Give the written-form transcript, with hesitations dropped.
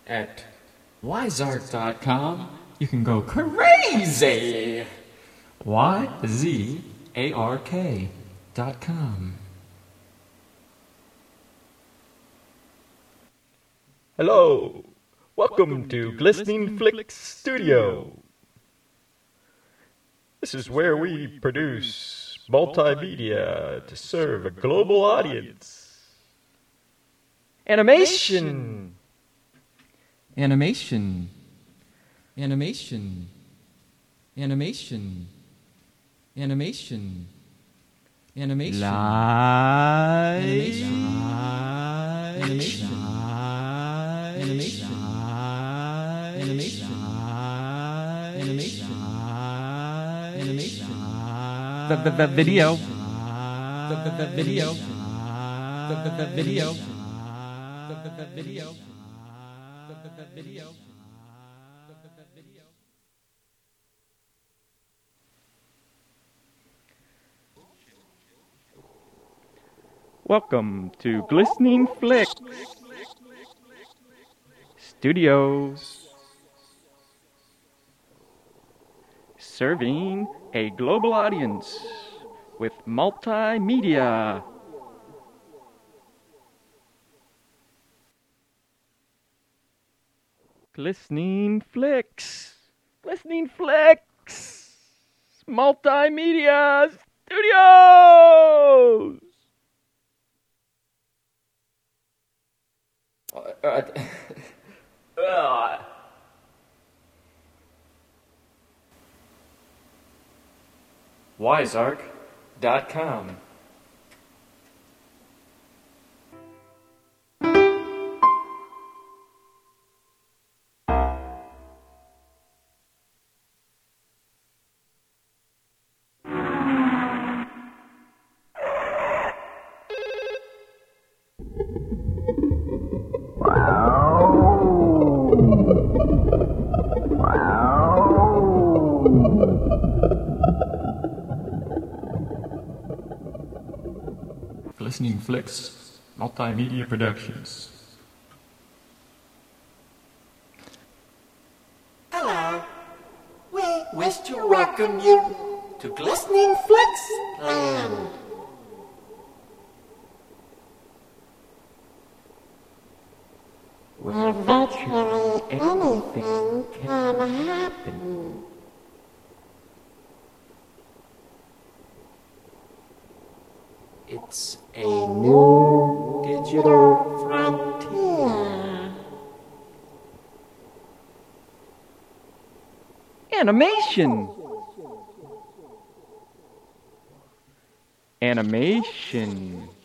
At Wizark.com, you can go crazy! YZARK.com. Hello, welcome to Glistening Flicks Studio. This is where we produce multimedia to serve a global audience. Animation. Animation. Animation. Animation. Animation. Animation. Live. Animation. Animation. Animation. Animation. Animation. The video. The video. The video. The video. The video. Welcome to Glistening Flicks Studios. Serving a global audience with multimedia. Glistening Flicks. Glistening Flicks. Multimedia Studios. Wizark.com. Glistening Flicks Multimedia Productions. Hello. We wish to welcome you to Glistening Flicks Land. Where virtually anything can happen. It's a new digital frontier. Animation. Animation.